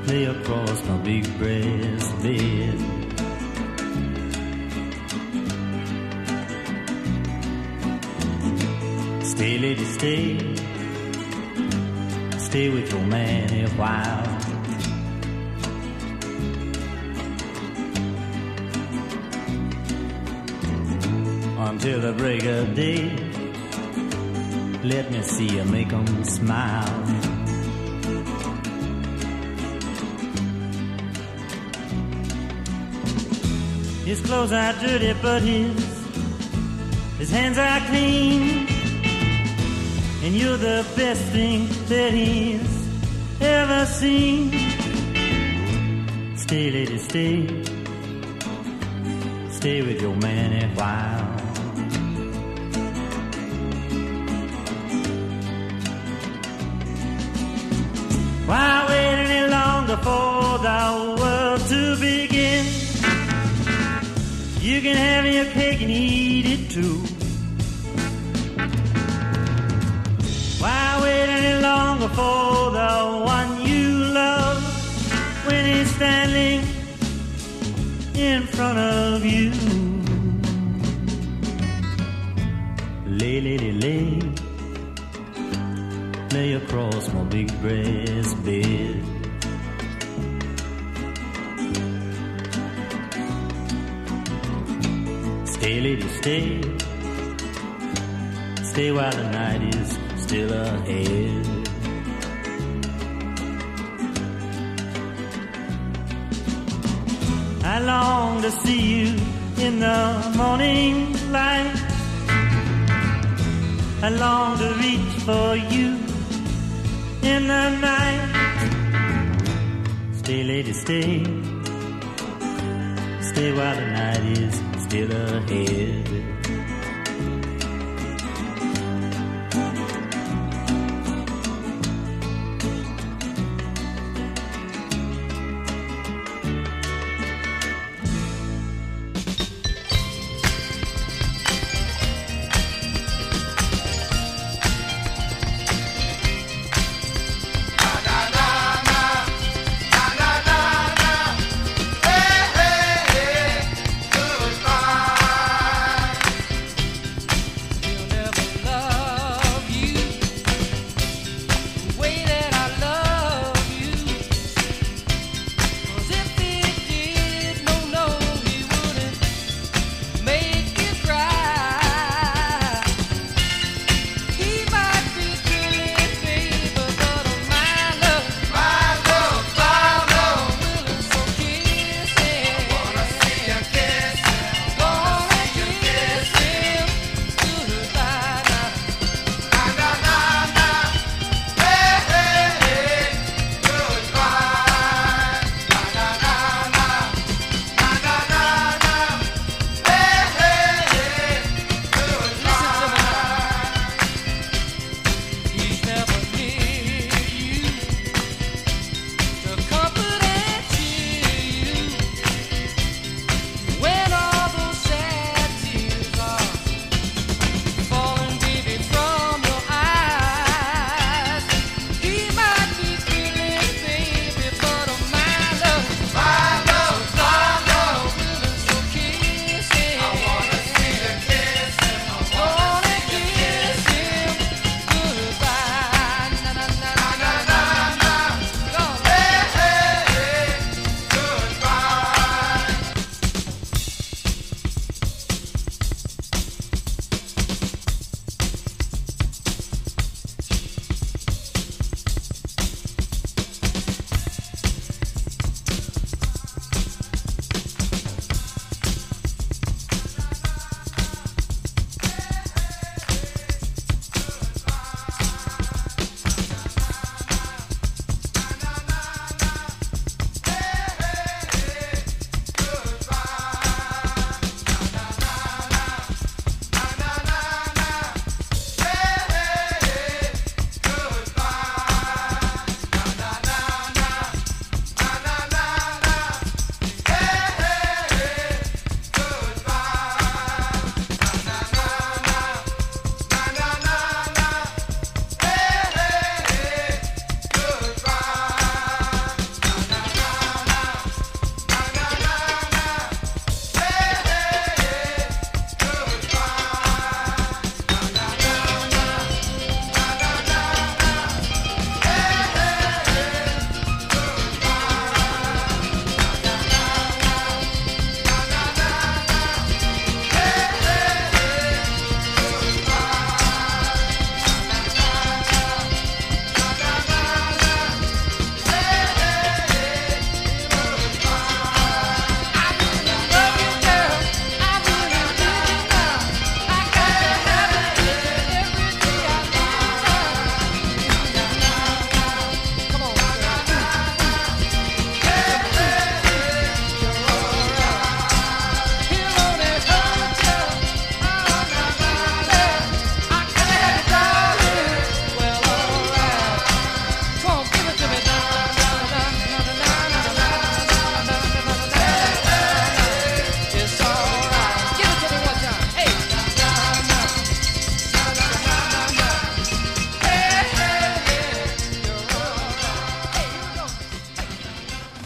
lay across my big breast bed. Stay, lady, stay. Stay with your man a while. Until the break of day, let me see you make 'em smile. His clothes are dirty, but his hands are clean. And you're the best thing that he's ever seen. Stay, lady, stay. Stay with your man a while. Why wait any longer for the world to begin? You can have your cake and eat it too. Why wait any longer for the one you love when he's standing in front of you? Lay, lady, lay. Lay across my big breast bed. Stay, lady, stay. Stay while the night is still ahead. I long to see you in the morning light. I long to reach for you in the night. Stay, lady, stay. Stay while the night is still ahead.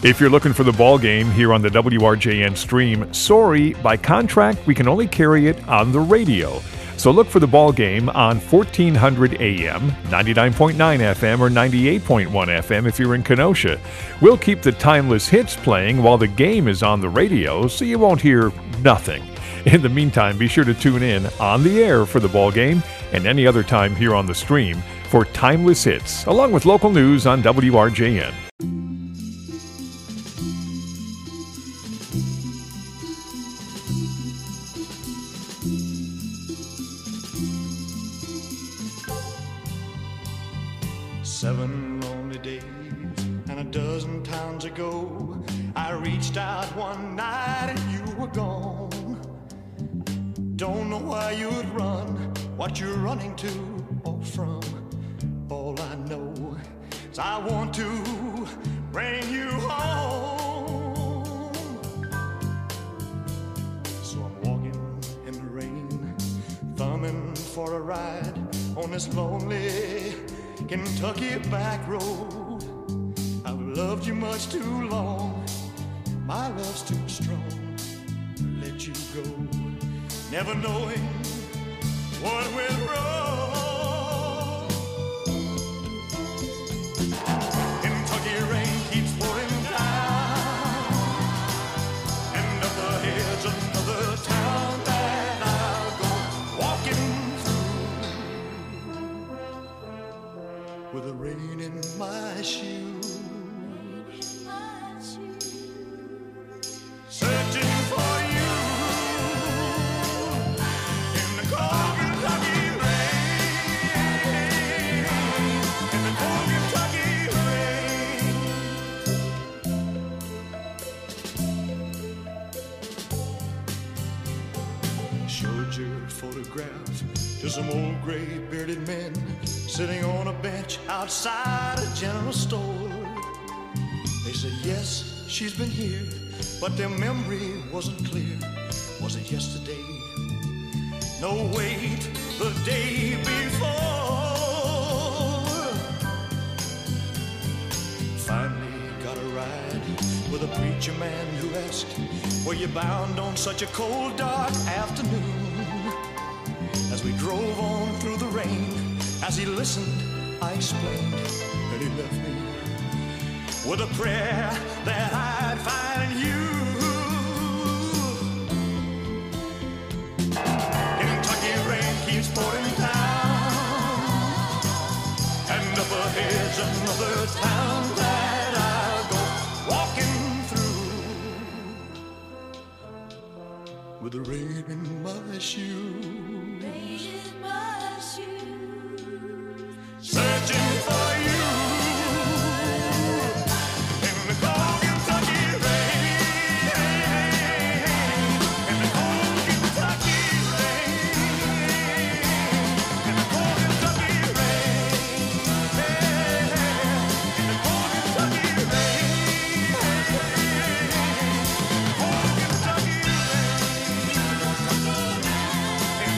If you're looking for the ball game here on the WRJN stream, sorry, by contract, we can only carry it on the radio. So look for the ball game on 1400 AM, 99.9 FM, or 98.1 FM if you're in Kenosha. We'll keep the timeless hits playing while the game is on the radio, so you won't hear nothing. In the meantime, be sure to tune in on the air for the ball game and any other time here on the stream for timeless hits, along with local news on WRJN. Seven lonely days and a dozen towns ago, I reached out one night and you were gone. Don't know why you'd run, what you're running to or from. All I know is I want to bring you home. So I'm walking in the rain, thumbing for a ride on this lonely Kentucky back road. I've loved you much too long, my love's too strong to let you go, never knowing what went wrong. Kentucky rain keeps pouring down, and up ahead's another town that I'll go walking through with the rain in my shoes, searching for you in the cold Kentucky rain, in the cold Kentucky rain. Showed your photograph to some old gray bearded men sitting on a bench outside a general store. They said, yes, she's been here, but their memory wasn't clear. Was it yesterday? No, wait, the day before. Finally got a ride with a preacher man who asked, were you bound on such a cold, dark afternoon? As we drove on through the rain, as he listened, I explained, and he left me with a prayer that I'd find you. Kentucky rain keeps pouring down, and up ahead's another town that I'll go walking through with the rain in my shoes. Searching for you in the cold Kentucky rain, in the cold Kentucky rain, in the cold Kentucky rain, in the cold Kentucky rain, cold Kentucky rain, in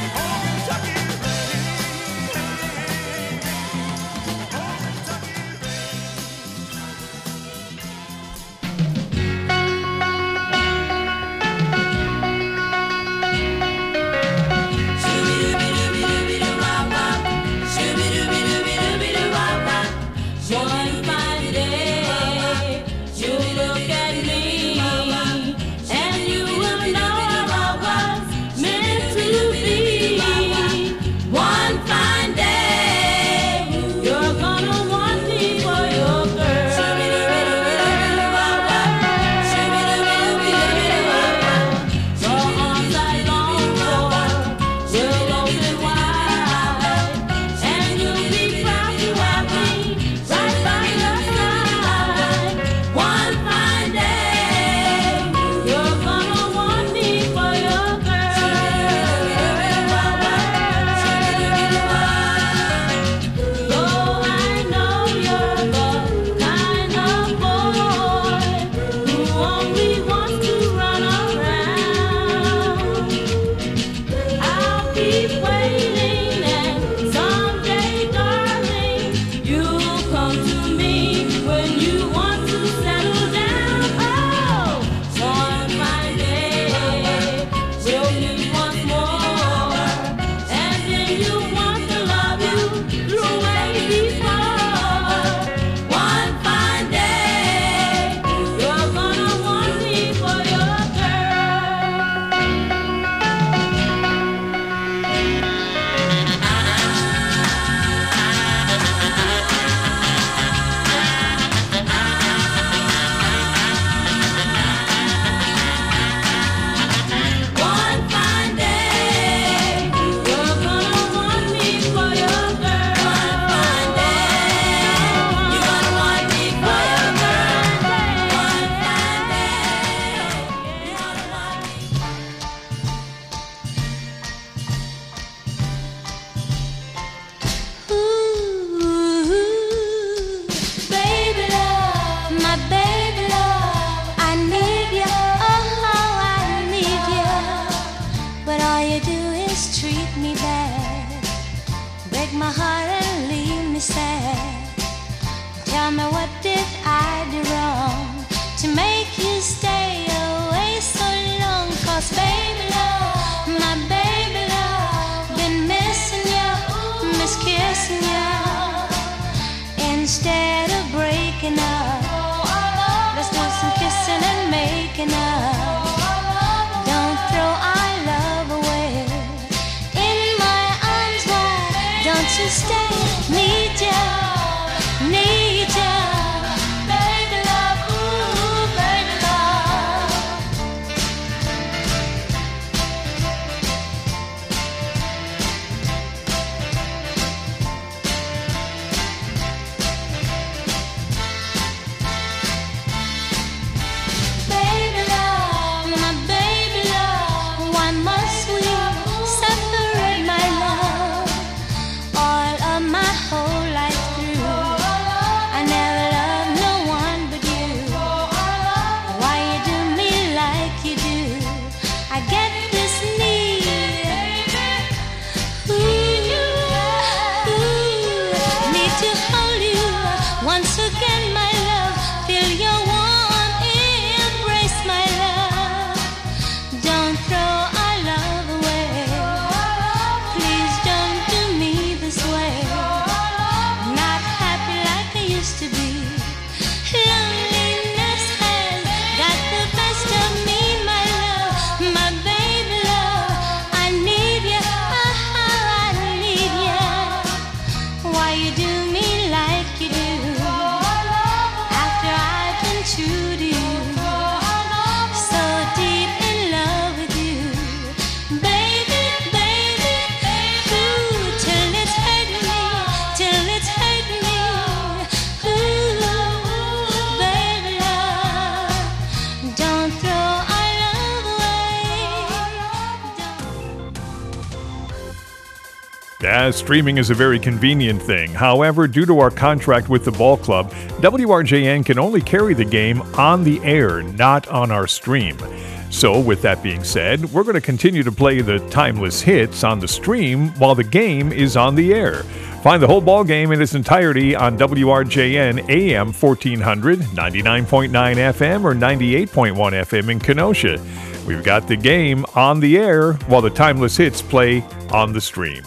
waking up. Don't throw our love away. In my arms, why don't you stay? Need ya, need ya. Baby love, ooh, baby love. Baby love, my baby love, why must we separate, my love? All of my whole life through, I never loved no one but you. Why you do me like you do? I get this need, need to hold you once again, my love. Feel your warm embrace, my love. Don't throw our love away. Please don't do me this way. Not happy like I used to be. Loneliness has got the best of me, my love. My baby love, I need ya, I need ya. Why you do me like you do? After I've been true to you, so deep in love with you, baby, baby, ooh, till it's hurt me, till it's hurt me, ooh, baby love, don't throw our love away. Yeah, streaming is a very convenient thing. However, due to our contract with the ball club, WRJN can only carry the game on the air, not on our stream. So, with that being said, we're going to continue to play the timeless hits on the stream while the game is on the air. Find the whole ball game in its entirety on WRJN AM 1400, 99.9 FM, or 98.1 FM in Kenosha. We've got the game on the air while the timeless hits play on the stream.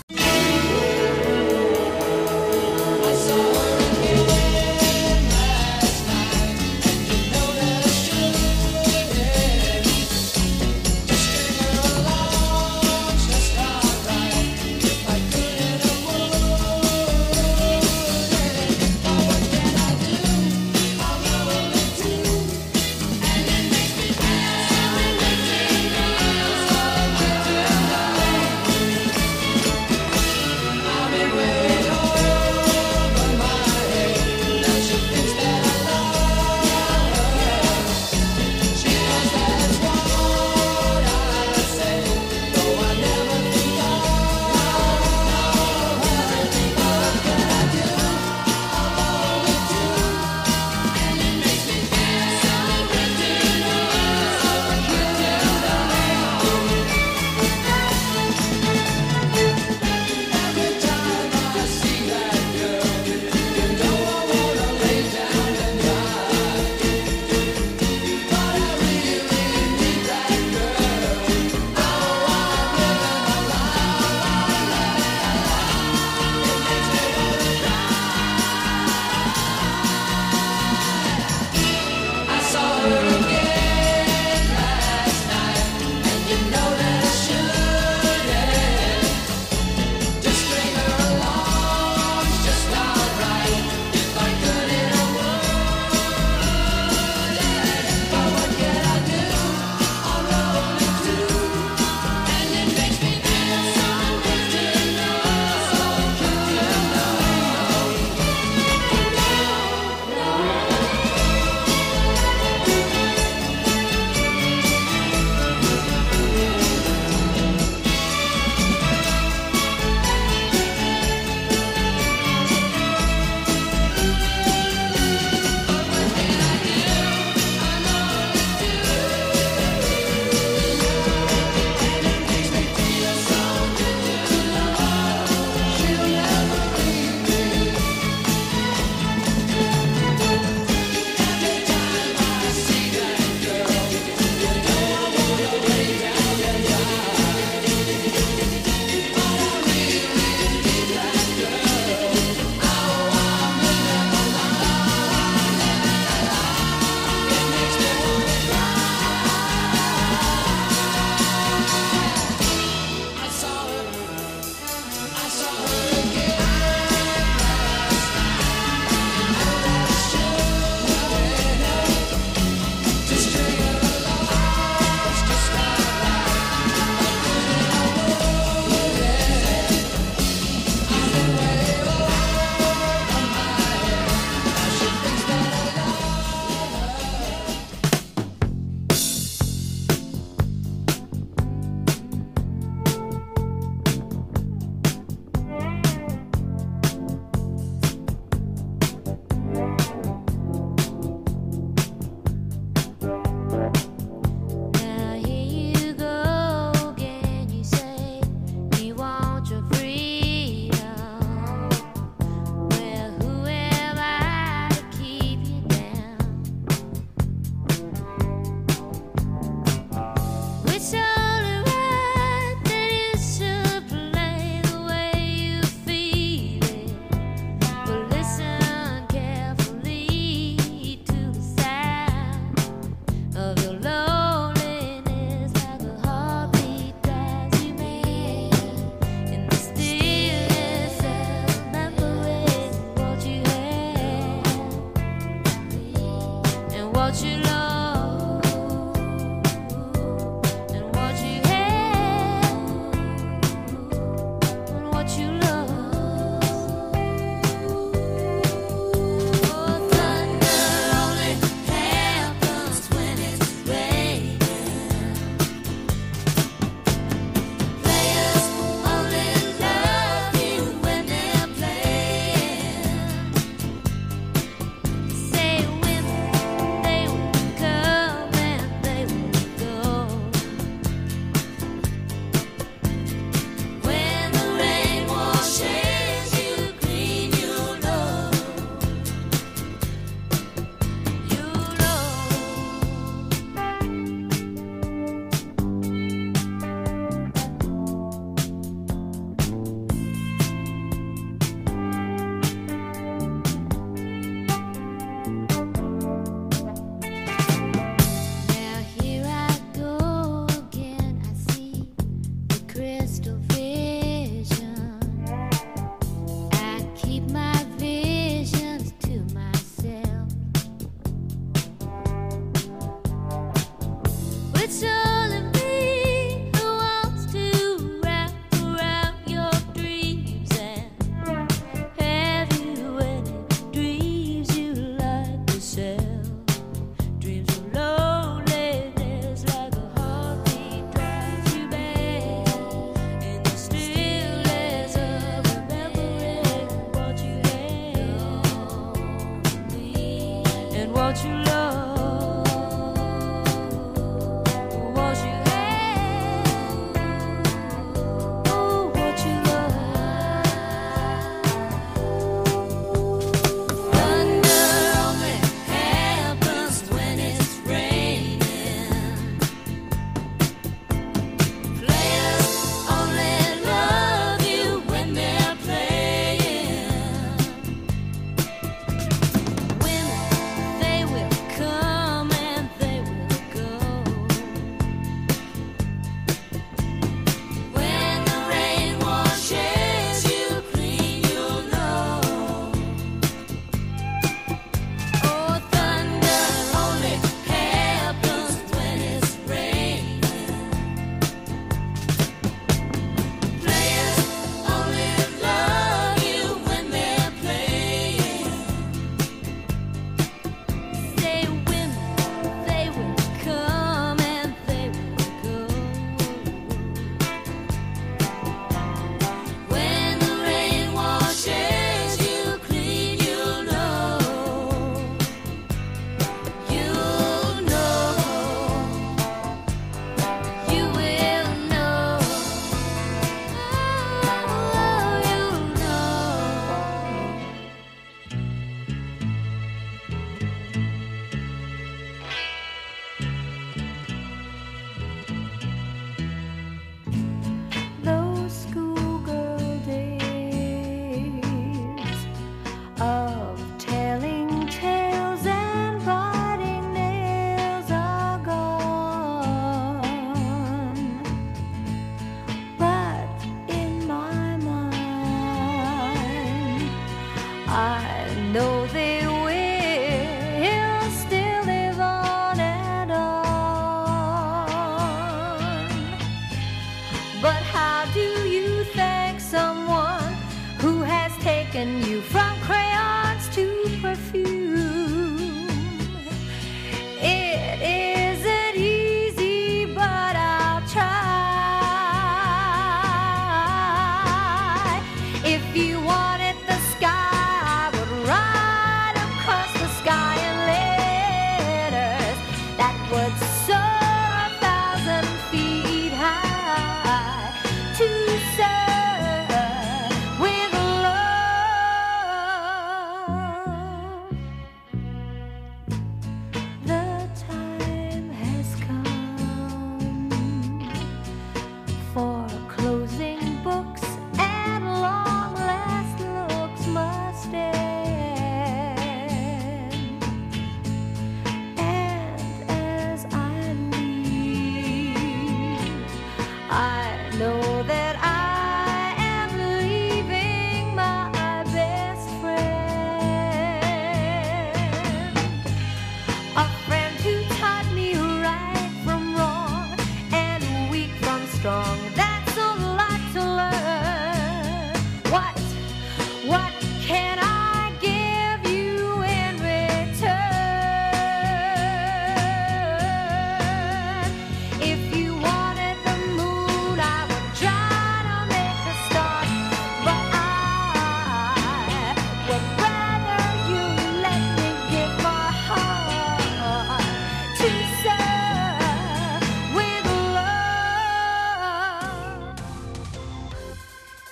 Come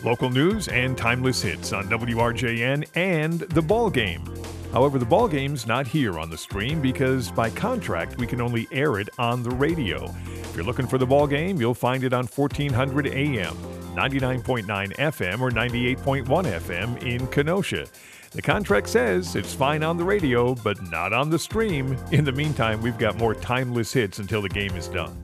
Local news and timeless hits on WRJN and The Ball Game. However, The Ball Game's not here on the stream because by contract we can only air it on the radio. If you're looking for The Ball Game, you'll find it on 1400 AM, 99.9 FM, or 98.1 FM in Kenosha. The contract says it's fine on the radio, but not on the stream. In the meantime, we've got more timeless hits until the game is done.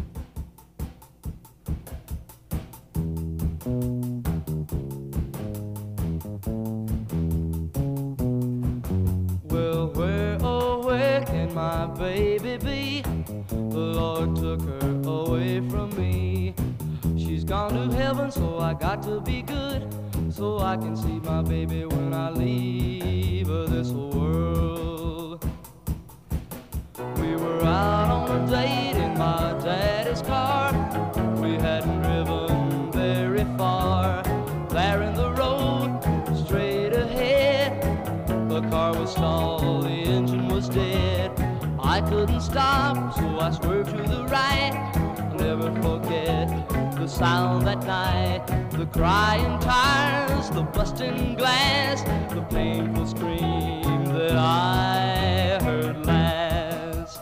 Well, where, oh, where can my baby be? The Lord took her away from me. She's gone to heaven, so I got to be good, so I can see my baby when I leave this world. We were out on a date in my daddy's car. We hadn't driven very far. There in the road, straight ahead, the car was stalled, the engine was dead. I couldn't stop, so I swerved to the right. I'll never forget the sound that night, the crying tires, the busting glass, the painful scream that I heard last.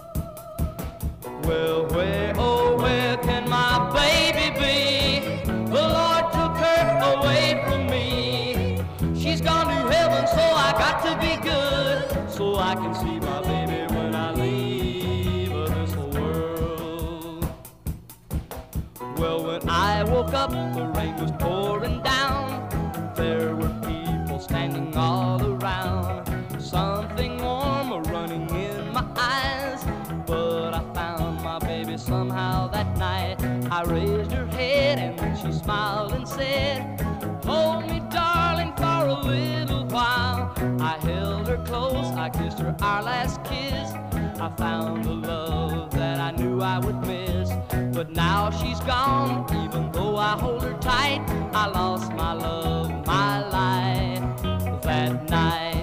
Well, where, oh, where can my baby be? The Lord took her away from me. She's gone to heaven, so I got to be good, so I can see my baby when I leave this world. Well, when I woke up, the rain was pouring down. There were people standing all around. Something warm running in my eyes. But I found my baby somehow that night. I raised her head and then she smiled and said, "Hold me, darling, for a little while." I held her close, I kissed her our last kiss. I found a love that I knew I would miss. But now she's gone, even though I hold her tight. I lost my love, my life that night.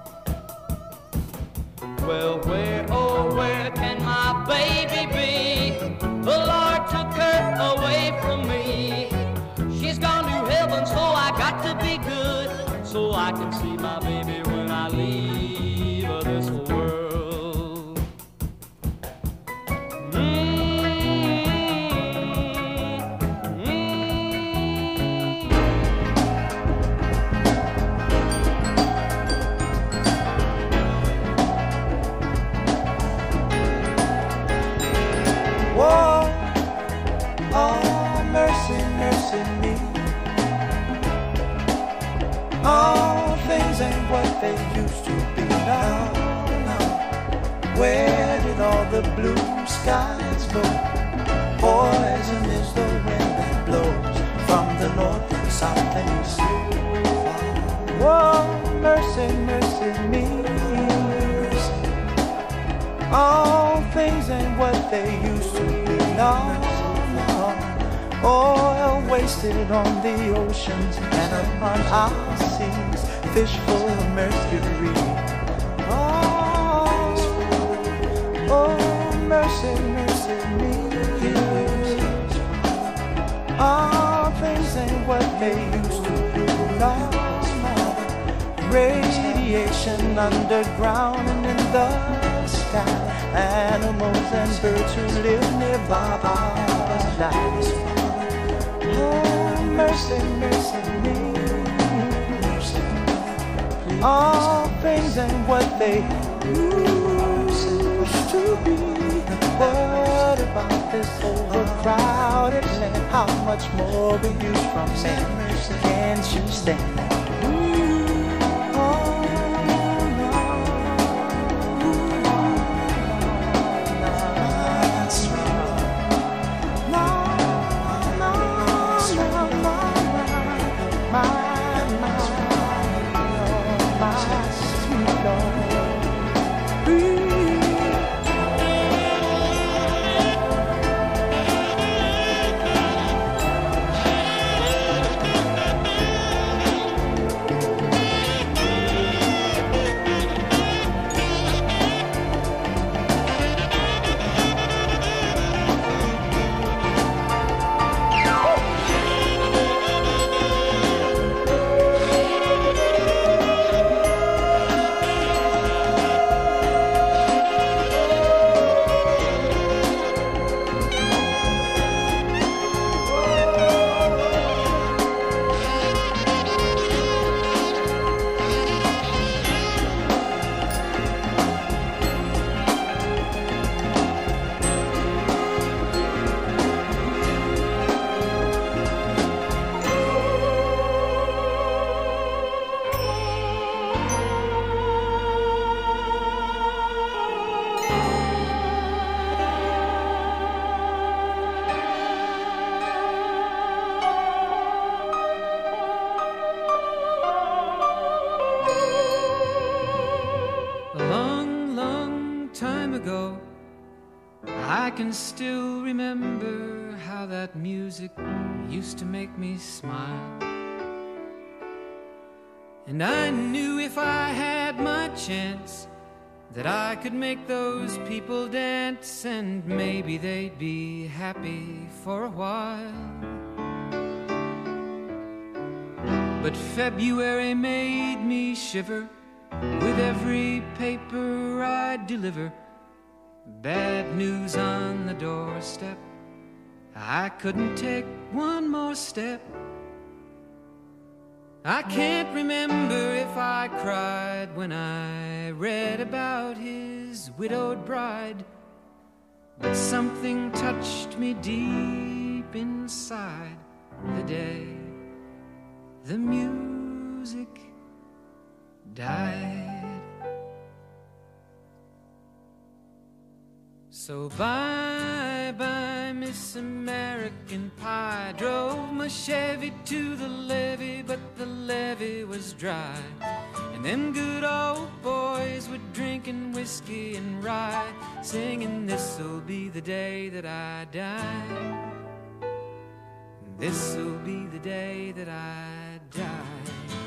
Well, where, oh, where can my baby be? The Lord took her away from me. She's gone to heaven, so I got to be good, so I can see my baby when I leave this world. Whoa, oh, mercy, mercy me. All things ain't what they used to be now, now. Where did all the blue skies go? Poison is the wind that blows from the north and south and east. Whoa, mercy, mercy me. All things ain't what they used to be now, now. Oil wasted on the oceans and upon our seas, fish full of mercury. Oh, oh, mercy, mercy me. All things ain't what they used to be now, now. Radiation underground and in the sky. Animals and birds who live nearby our lives. Oh, mercy, mercy me. All things ain't what they used to be. What about this overcrowded land? How much more we use from man? Can't you stand that? time ago, I can still remember how that music used to make me smile. And I knew if I had my chance that I could make those people dance, and maybe they'd be happy for a while. But February made me shiver with every paper I'd deliver. Bad news on the doorstep, I couldn't take one more step. I can't remember if I cried when I read about his widowed bride, but something touched me deep inside the day the music died. So bye-bye, Miss American Pie. Drove my Chevy to the levee, but the levee was dry. And them good old boys were drinking whiskey and rye, singing, this'll be the day that I die. This'll be the day that I die.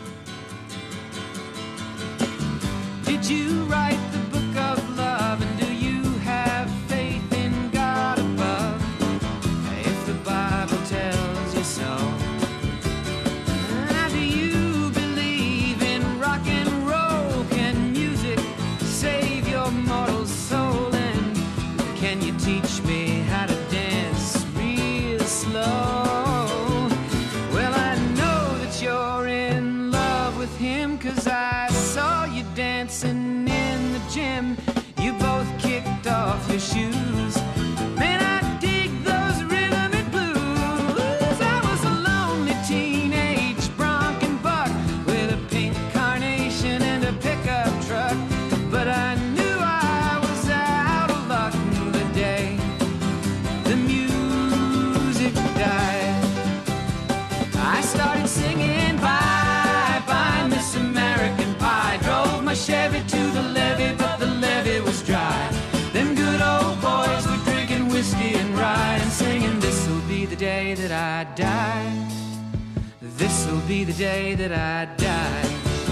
Did you write the book of love, and do you have faith in God above? If the Bible tells you so. Now, do you believe in rock and roll? Can music save your mortal soul? And can you teach me how to dance real slow? Well, I know that you're in love with him, 'cause I saw you dancing in the gym. You both kicked off your shoes. Man, I dig those rhythm and blues. I was a lonely teenage bronc and buck with a pink carnation and a pickup truck, but I knew I was out of luck the day the music died. I started singing bye-bye, Miss American Pie. Drove my Chevy to the levee, but the levee was dry. Them good old boys were drinking whiskey and rye and singing, this'll be the day that I die. This'll be the day that I die.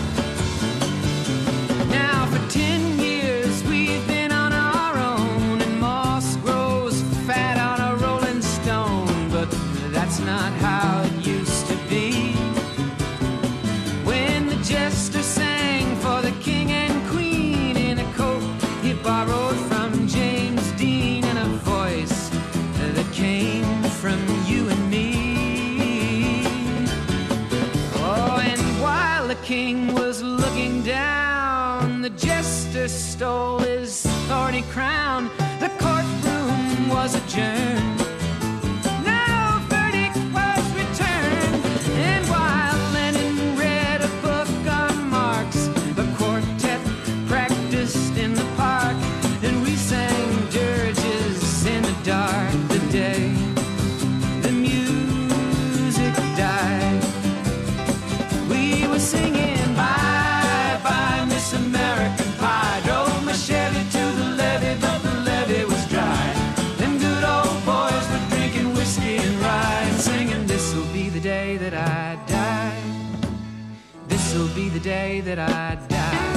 Now for 10 years we've been on our own, and moss grows fat on a rolling stone, but that's not how it used to be. When the jester sang for the king and queen in a coat he borrowed from James Dean, and a voice that came from you and me. Oh, and while the king was looking down, the jester stole his thorny crown. The courtroom was adjourned. No verdict was returned. And while Lenin read a book on Marx, the quartet practiced in the park, and we sang dirges in the dark the day the music died. We were singing bye-bye, Miss American Pie. Drove my Chevy to the levee, but the levee was dry. Them good old boys were drinking whiskey and rye and singing, this'll be the day that I die. This'll be the day that I die.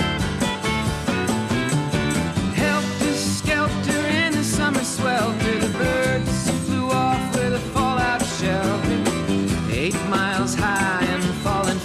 Helter-skelter in the summer swelter, the birds flew off with a fallout shelter. 8 miles high and falling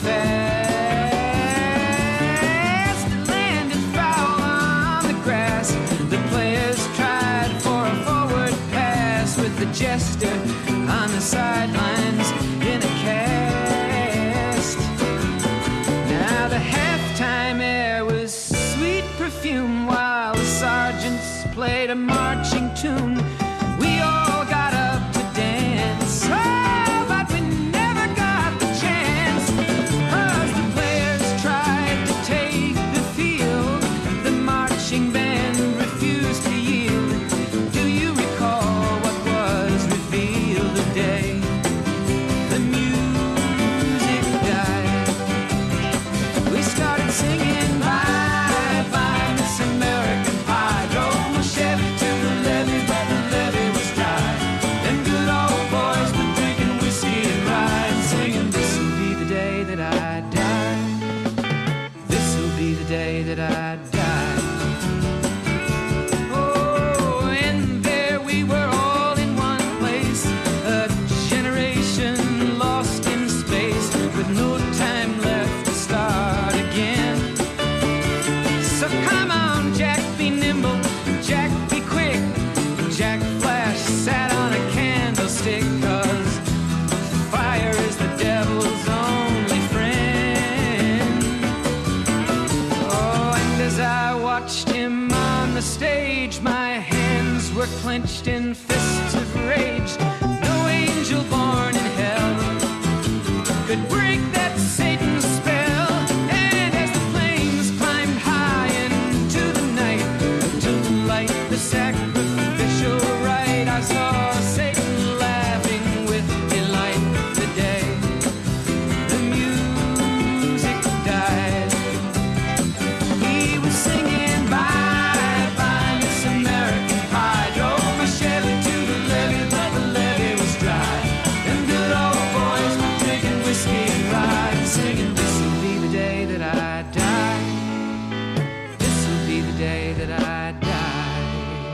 fast, it landed foul on the grass. The players tried for a forward pass, with the jester on the sidelines in a cast. Now the halftime air was sweet perfume, while the sergeants played a marching tune. We all got up to dance, oh, but we never got the chance, 'cause the players tried to take the field. The marching band refused to yield. Do you recall what was revealed the day the music died? We started singing bye-bye, Miss American Pie. stage, my hands were clenched in fists of rage. No angel born in hell could break that Satan's spell. And as the flames climbed high into the night to light the sacrificial rite, I saw Satan laughing with delight the day the music died. He was singing bye bye Miss American Pie. Drove my Chevy to the levee, but the levee was dry. Them good old boys were drinking whiskey and rye, singing, this'll be the day that I die. This'll be the day that I die.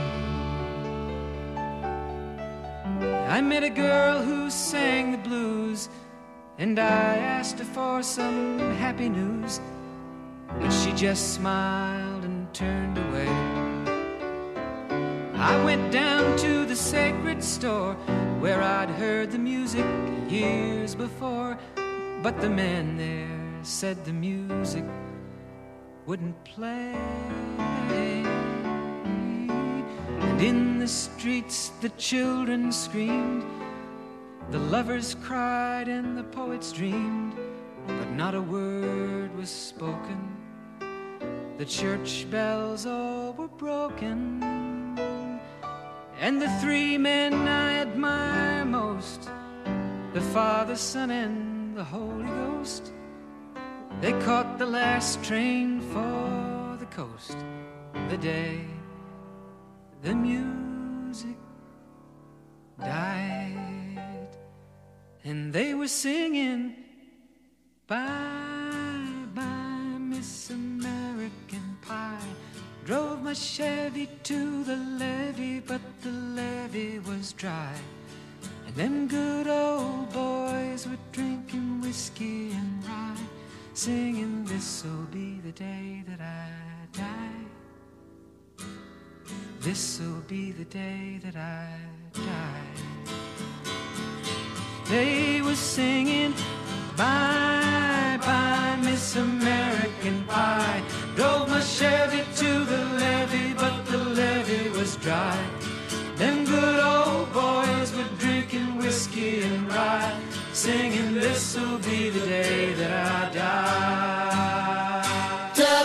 I met a girl who sang the blues, and I asked her for some happy news, but she just smiled and turned away. I went down to the sacred store where I'd heard the music years before, but the man there said the music wouldn't play. And in the streets the children screamed, the lovers cried and the poets dreamed, but not a word was spoken. The church bells all were broken, and the three men I admire most, the Father, Son, and the Holy Ghost, they caught the last train for the coast the day the music died. And they were singing bye bye Miss American Pie. Drove my Chevy to the levee, but the levee was dry. And them good old boys were drinking whiskey and rye, singing, this'll be the day that I die. This'll be the day that I die. They were singing bye bye Miss American Pie. Drove my Chevy to the levee, but the levee was dry. Them good old boys were drinking whiskey and rye, singing, this'll be the day that I die.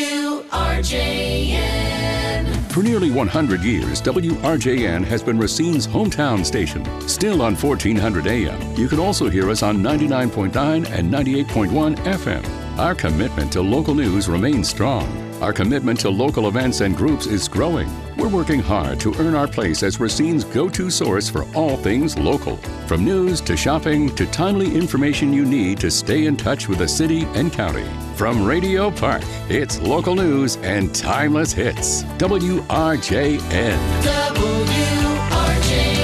WRJN. For nearly 100 years, WRJN has been Racine's hometown station. Still on 1400 AM, you can also hear us on 99.9 and 98.1 FM. Our commitment to local news remains strong. Our commitment to local events and groups is growing. We're working hard to earn our place as Racine's go-to source for all things local. From news to shopping to timely information you need to stay in touch with the city and county. From Radio Park, it's local news and timeless hits. WRJN. WRJN.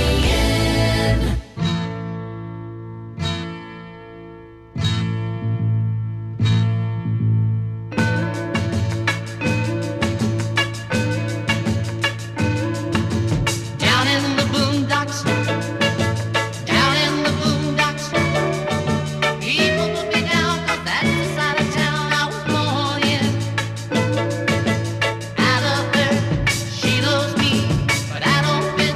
Down in the boondocks, people put me down 'cause that's the side of town I was born in. Out of her, she loves me, but I don't fit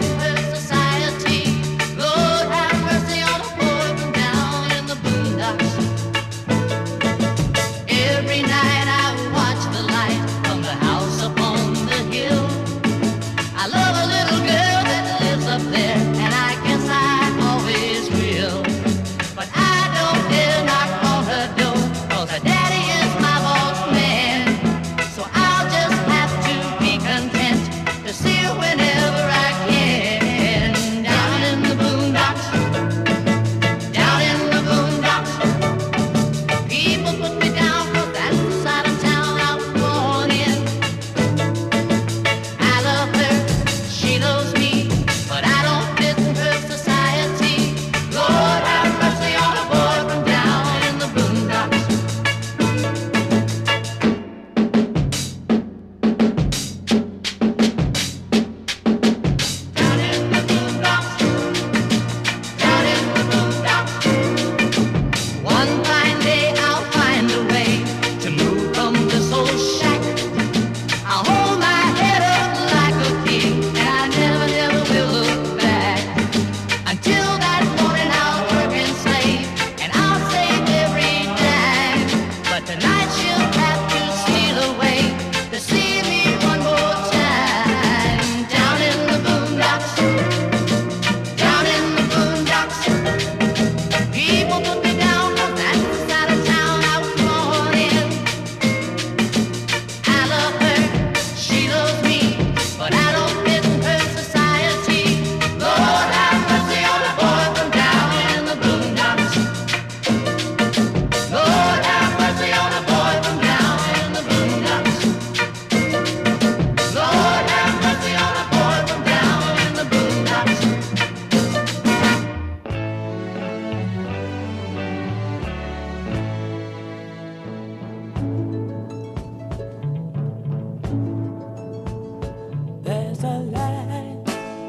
There's a light,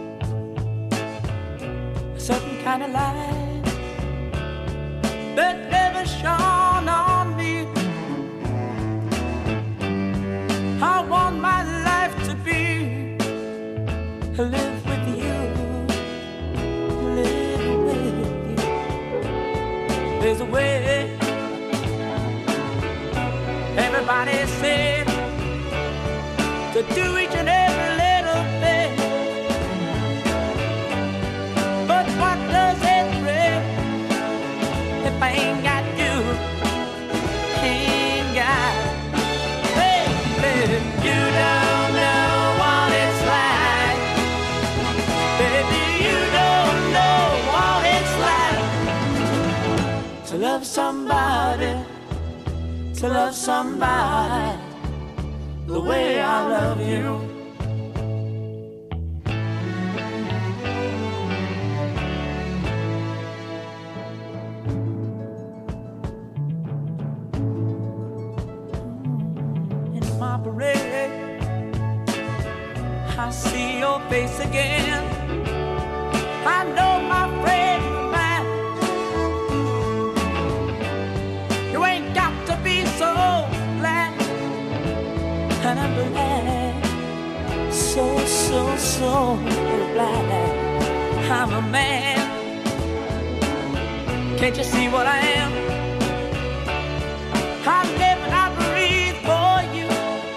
a certain kind of light that never shone on me. I want my life to be live with you, live with you. There's a way. Everybody said to do each and every little thing, but what does it bring if I ain't got you? Ain't got, baby, you don't know what it's like. Baby, you don't know what it's like to love somebody, to love somebody the way I love you. In my parade, I see your face again. I know my friend of mine. You ain't got to be so glad. And I'm glad, so glad I'm a man. Can't you see what I am? I live and I breathe for you.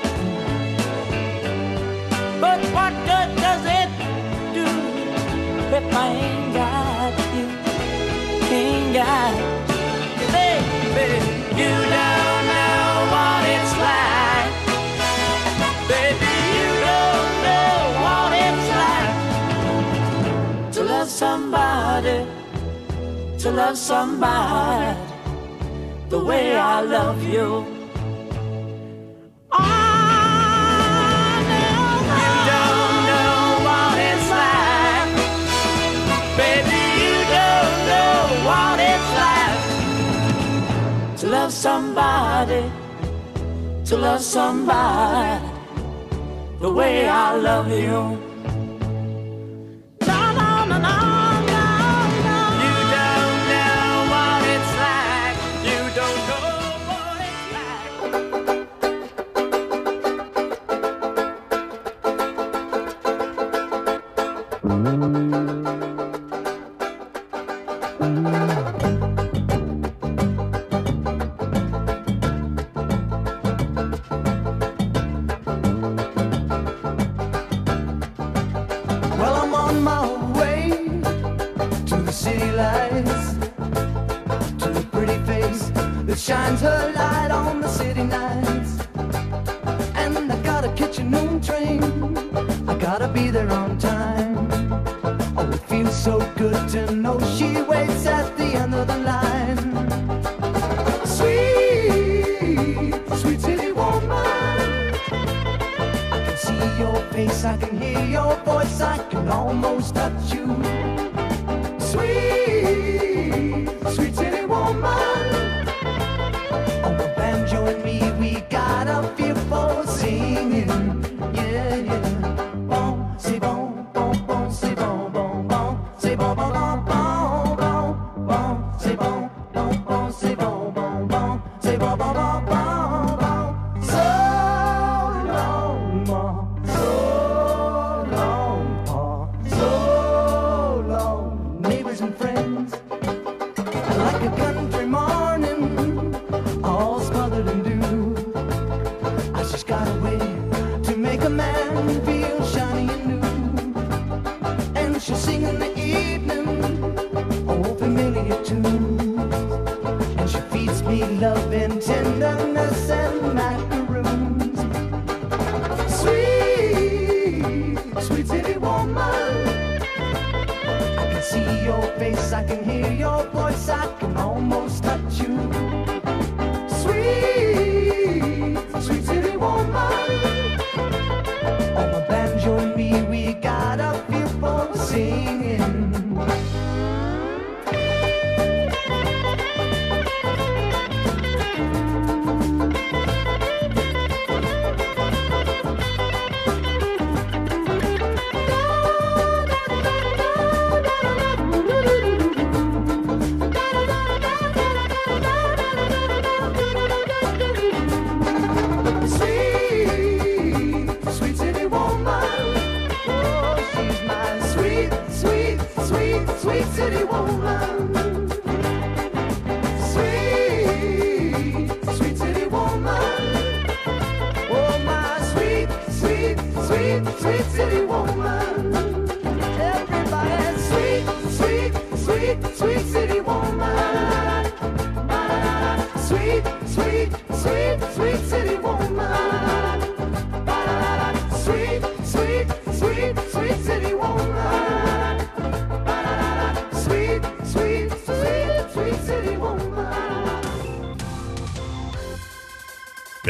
But what good does it do if I ain't got you? Ain't got you, baby. You don't know what it's like. Baby, you don't know what it's like to love somebody, to love somebody the way I love you. Oh, no, you don't know what it's like. Baby, you don't know what it's like to love somebody, to love somebody the way I love you. No, no, no, no, no, no. You don't know what it's like. You don't know what it's shines her light on the city nights. And I gotta catch a noon train, I gotta be there on time. Oh, it feels so good to know she waits at the end of the line. Sweet, sweet city woman, I can see your face, I can hear your voice, I can almost touch you. Sweet, sweet city woman, on the banjo and me, we got a feel for singing. Yeah, yeah. Bon, c'est bon, bon, bon, c'est bon, bon, bon, c'est bon, bon, bon, bon, bon, bon, c'est bon, bon, bon, c'est bon, bon, bon, c'est bon, bon, bon, bon, bon. So long, ma, so long, pa, so long, neighbors and friends, like a country morning, all smothered in dew. I just got a way to make a man feel shiny and new. And she'll sing in the evening, old familiar tunes. And she feeds me love and tenderness and macaroons. Sweet, sweet city woman, I can see your face, I can hear your voice, I can almost touch you. Sweet, sweet city woman, on the banjo and me, we got a feel for singing.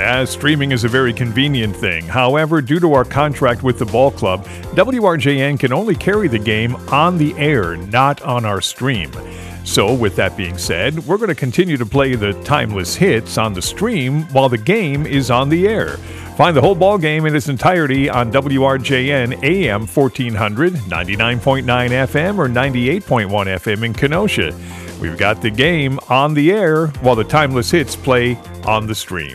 Yeah, streaming is a very convenient thing. However, due to our contract with the ball club, WRJN can only carry the game on the air, not on our stream. So, with that being said, we're going to continue to play the timeless hits on the stream while the game is on the air. Find the whole ball game in its entirety on WRJN AM 1400, 99.9 FM, or 98.1 FM in Kenosha. We've got the game on the air while the timeless hits play on the stream.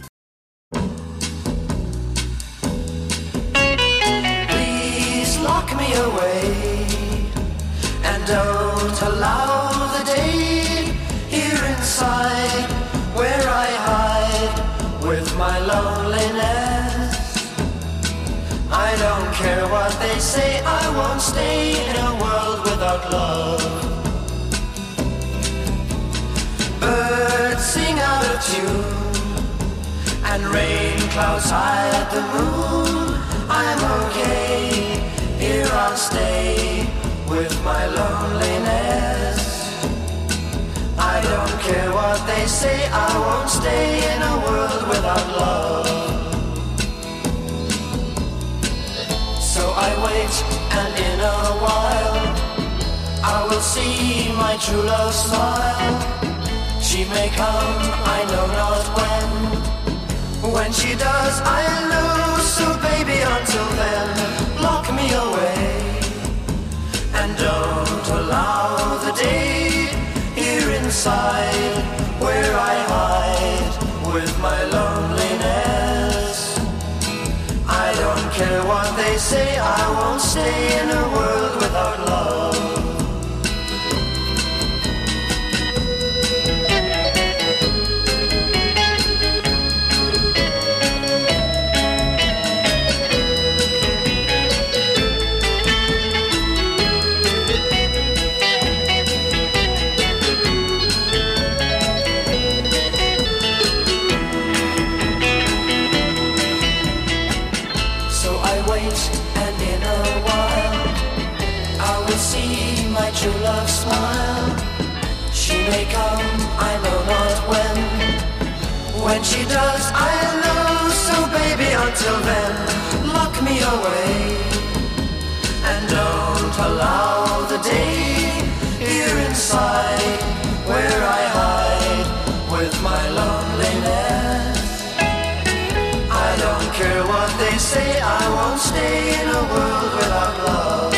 Please lock me away and don't allow the day here inside where I hide with my loneliness. I don't care what they say, I won't stay in a world without love. Birds sing out of tune and rain clouds hide the moon. I'm okay, here I'll stay with my loneliness. I don't care what they say, I won't stay in a world without love. So I wait, and in a while I will see my true love smile. She may come, I know not when. When she does, I'll know. So baby, until then, lock me away and don't allow the day here inside where I hide with my loneliness. I don't care what they say, I won't stay in a world without love. True love smile. She may come, I know not when. When she does, I'll know. So baby, until then, lock me away and don't allow the day here inside where I hide with my loneliness. I don't care what they say, I won't stay in a world without love.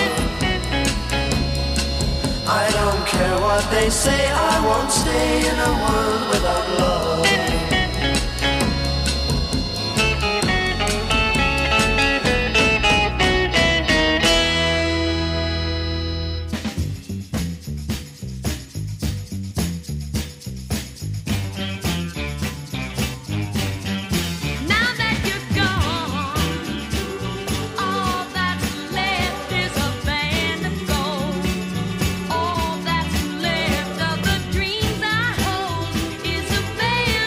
I don't care what they say, I won't stay in a world without love. All that's left of the dreams I hold is a band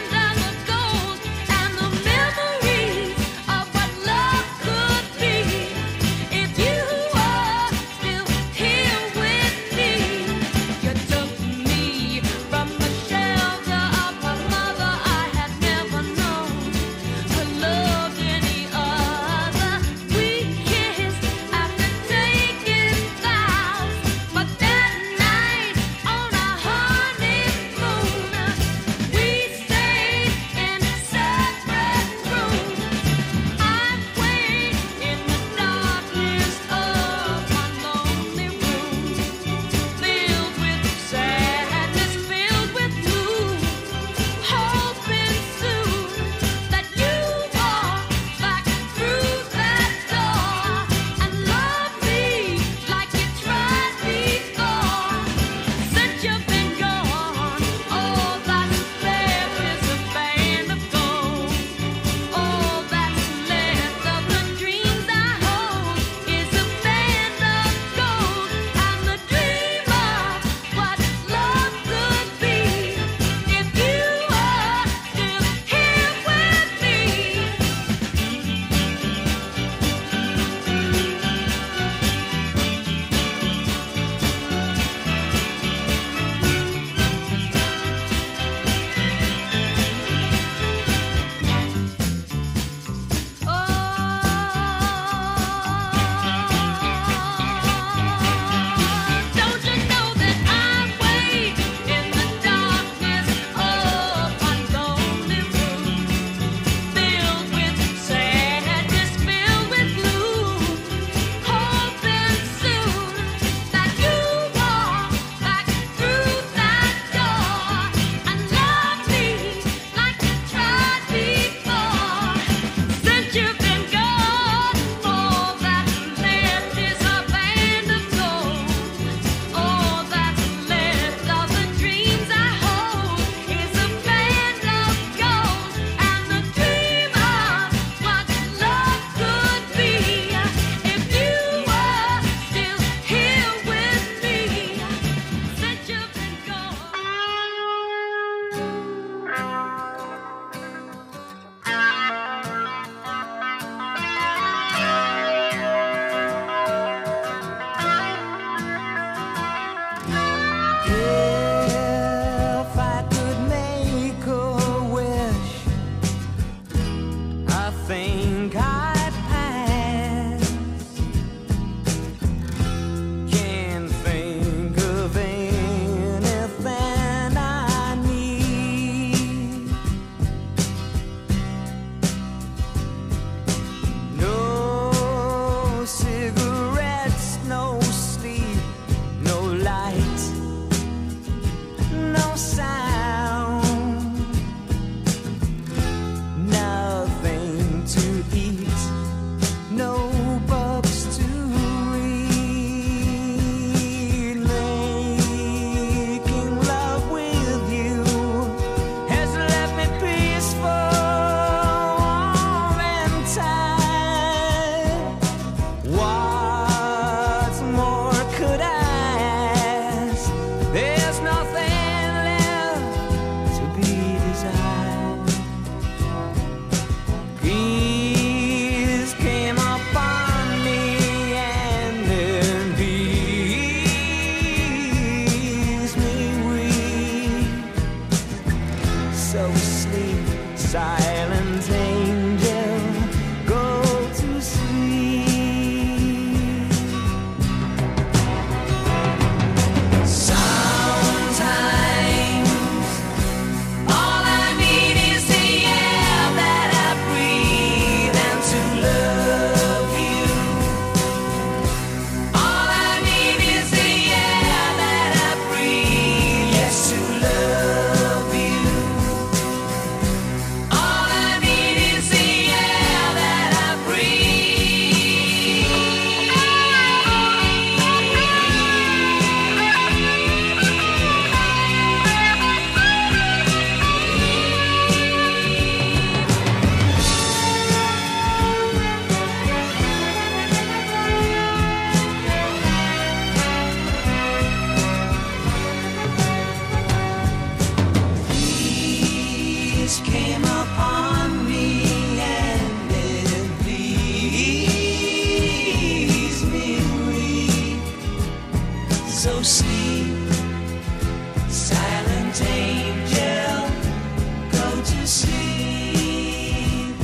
So sleep, silent angel, go to sleep.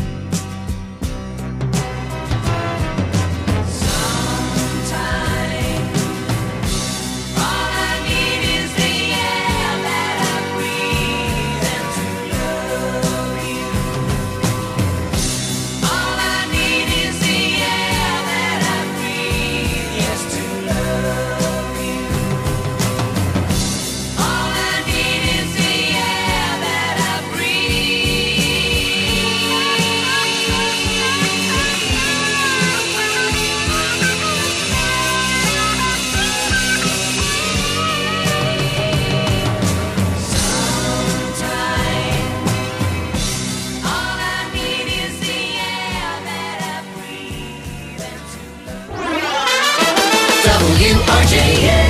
Sometime, all I need is the air that I breathe and to love you. All I need is the air that I breathe, yes, to love you. All I need is the air that I breathe. Sometime, all I need is the air that I breathe and to love you. WRJN